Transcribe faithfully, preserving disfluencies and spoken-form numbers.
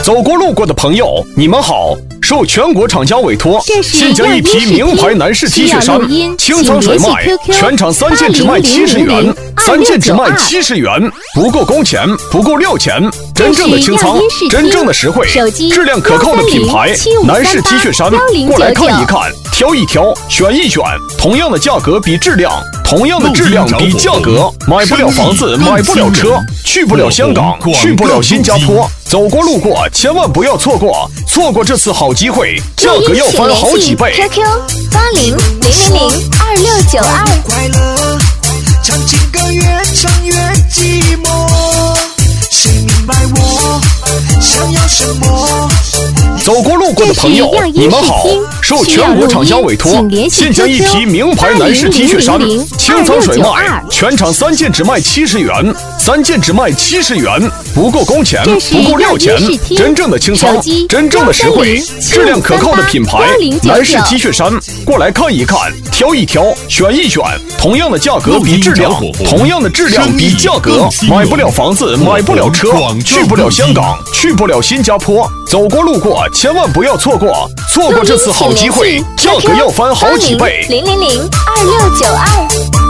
走过路过的朋友，你们好！受全国厂家委托，现将一批名牌男士 T 恤衫清仓甩卖，全场三件只卖七十元，三件只卖七十元，不够工钱，不够料钱，真正的清仓，真正的实惠，质量可靠的品牌，男士 T 恤衫，过来看一看，挑一挑，选一选，同样的价格比质量，同样的质量比价格，买不了房子，买不了车，去不了香港，去不了新加坡。走过路过，千万不要错过！错过这次好机会，价格要翻好几倍。 Q Q 八零零零零二六九二。 快乐，唱情歌越唱越寂寞，谁明白我想要什么？ 走过路过的朋友，你们好！受全国厂家委托，现将一批名牌男士 T 恤衫清仓甩卖，全场三件只卖七十元，三件只卖七十元，不够工钱，不够料钱，真正的清仓，真正的实惠，质量可靠的品牌，男士 T 恤衫，过来看一看，挑一挑，选一选，同样的价格比质量，同样的质量比价格，买不了房子，买不了车，去不了香港，去不了新加坡，走过路过，千万不要错过！错过这次好机会，价格要翻好几倍。 零零零二六九二。